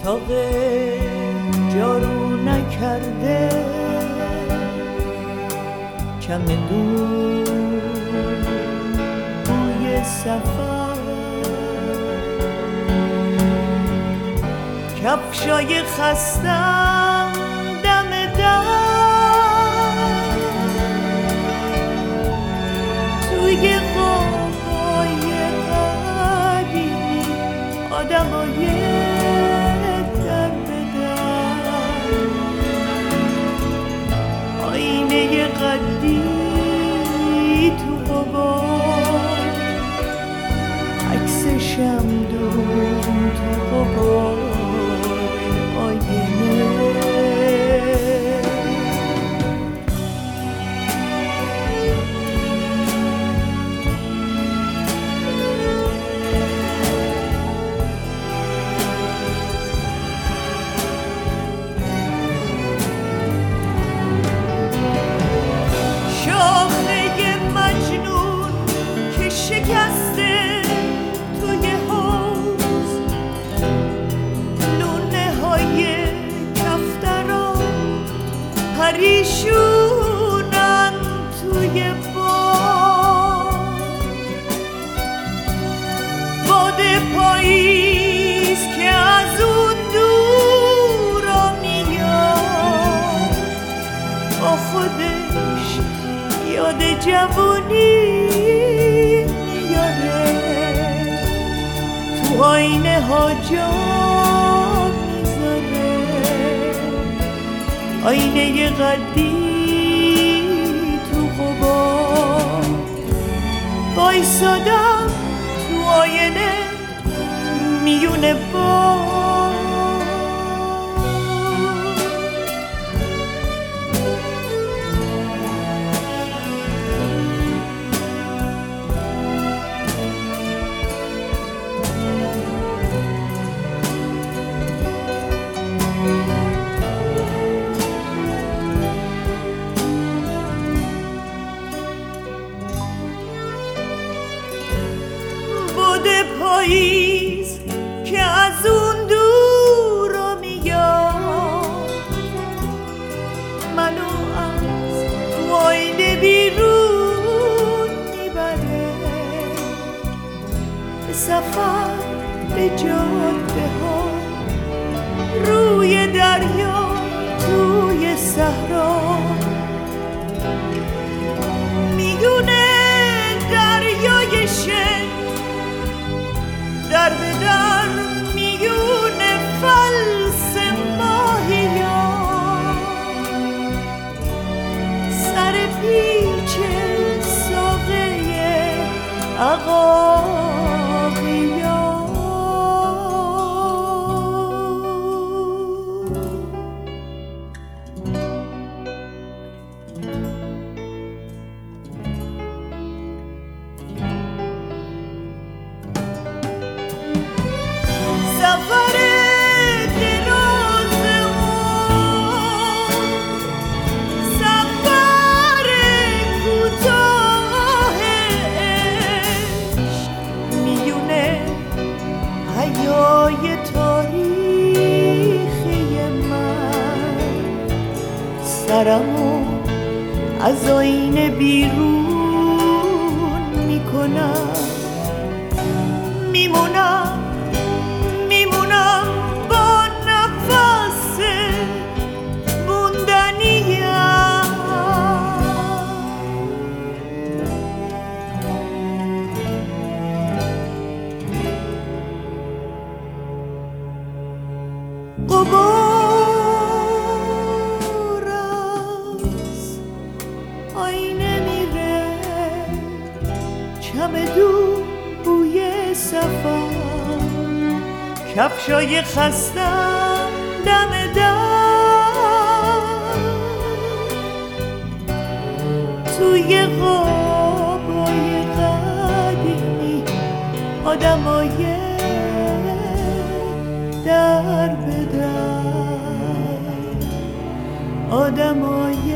اتاق جارو نکرده، چمدون بوی سفر، کفشای خستم دم در، توی قوقای قدیمی آدمای در به در، آینه قدی تو غبار، عکس شمدون تو غبار آینه. شاخه مجنون که شکسته توی حوض، لونه های کفترا پریشونن توی باد پاییز که از اون دورا میاد، با خودش یاد جوونی میاره، تو آینه ها جا میذاره، آینه قدی تو غبار، وایسادم تو آینه میونه باد. پاییز که از اون دورا میاد، منو از آینه بیرون میبره، به سفر به جاده ها، روی دریا، توی صحرا، میونه دریای شن، در به در میونه فلس ماهیان، سر پیچ ساقه عقاقیان. سفر دراز سفر کوتاه عشق، میونه حیای تاریخی من، سرمو از آینه بیرون میکنم، میمونم با نفس موندنیم، غبار از آینه میره، چمدون بوی سفر، کفشای خستم دم در، توی غابای قدیمی آدمای در به در، آدمای